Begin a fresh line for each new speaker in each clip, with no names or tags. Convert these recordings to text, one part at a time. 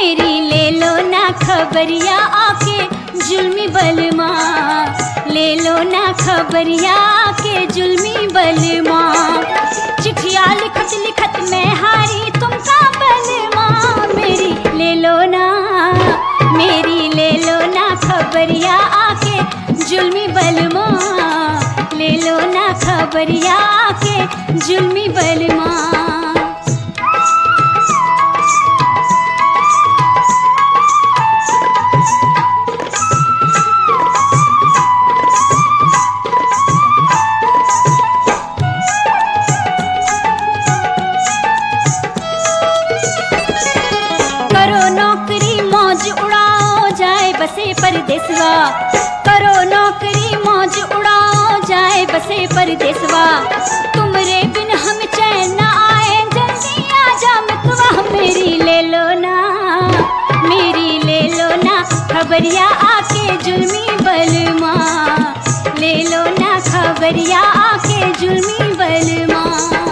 मेरी ले लो ना खबरिया आके जुल्मी बलमा, ले लो ना खबरिया आके जुल्मी बलमा। चिट्ठिया लिखत लिखत मैं हारी तुमका बलमा, मेरी ले लो ना, मेरी ले लो ना खबरिया आके जुल्मी बलमा, ले लो ना खबरिया आके जुल्मी बलमा। करो नौकरी मौज उड़ाओ जाए बसे परदेसवा, करो नौकरी मौज उड़ाओ जाए बसे परदेसवा। तुमरे बिन हम चैन न आए जल्दी आजा मितवा, मेरी ले लो ना, मेरी ले लो ना खबरिया आके जुल्मी बलमा, ले लो ना खबरिया आके जुल्मी बलमा।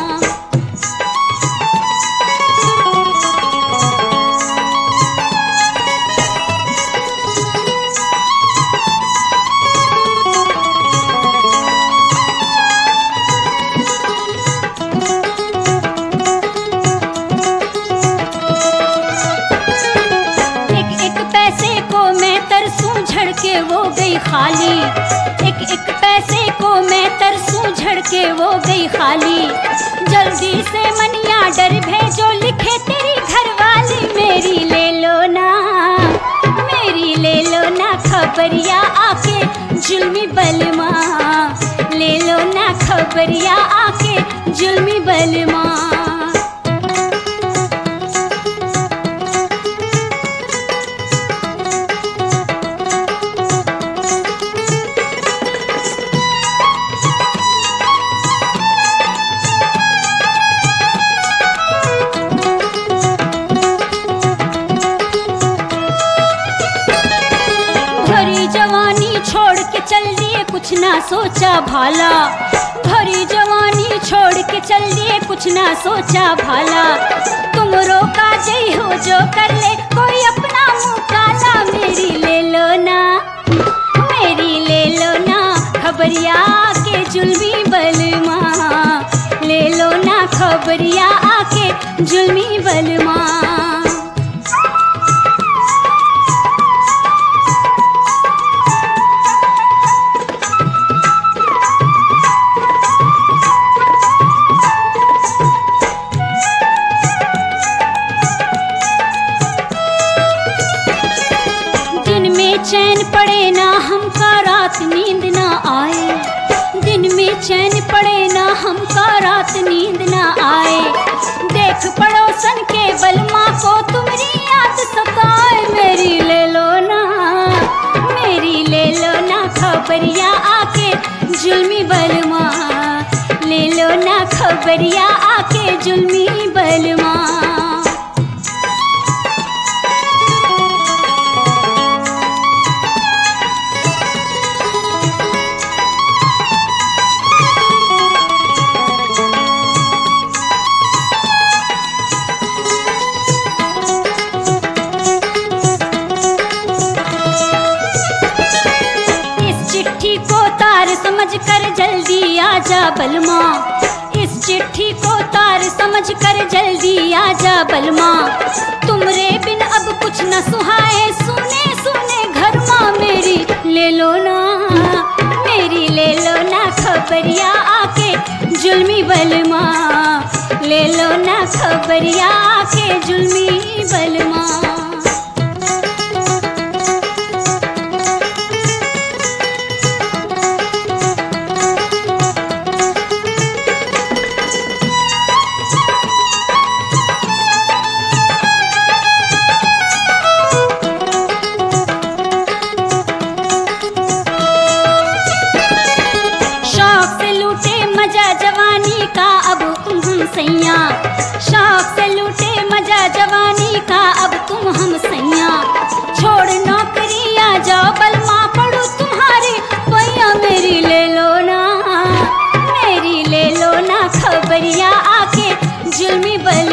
झड़के वो गई खाली, एक एक पैसे को मैं तरसूं झड़के वो गई खाली। जल्दी से मनिया डर भेजो लिखे तेरी घरवाली, मेरी ले लो ना, मेरी ले लो ना खबरिया आके जुल्मी बलमा, ले लो ना खबरिया आके जुल्मी बलमा। जवानी छोड़ के चल दिए कुछ ना सोचा भाला, भरी जवानी छोड़ के चल दिए कुछ ना सोचा भाला। तुम रोका जई हो जो कर ले कोई अपना मुँह काला, मेरी ले लो ना, मेरी ले लो ना खबरिया आके जुल्मी बलमा, ले लो ना खबरिया आके जुल्मी बलमा। चैन पड़े ना हमका रात नींद ना आए, दिन में चैन पड़े ना हमका रात नींद ना आए। देख पड़ोसन के बलमा को तुम्हारी याद सताए, मेरी ले लो ना, मेरी ले लो ना खबरिया आके जुल्मी बलमा, ले लो ना खबरिया आके जुल्मी बलमा। समझ कर जल्दी आजा बलमा, इस चिट्ठी को तार समझ कर जल्दी आजा बलमा। तुमरे बिन अब कुछ न सुहाए सुने सुने घर माँ, मेरी ले लो ना, मेरी ले लो ना खबरिया आके जुल्मी बलमा, ले लो ना खबरिया आके जुल्मी बलमा। सैया शौक से लूटे मजा जवानी का अब तुम हम सैया। छोड़ नौकरी आ जाओ बलमा पड़ू तुम्हारी पैया, मेरी ले लो ना, मेरी ले लो ना खबरिया आके जुल्मी बल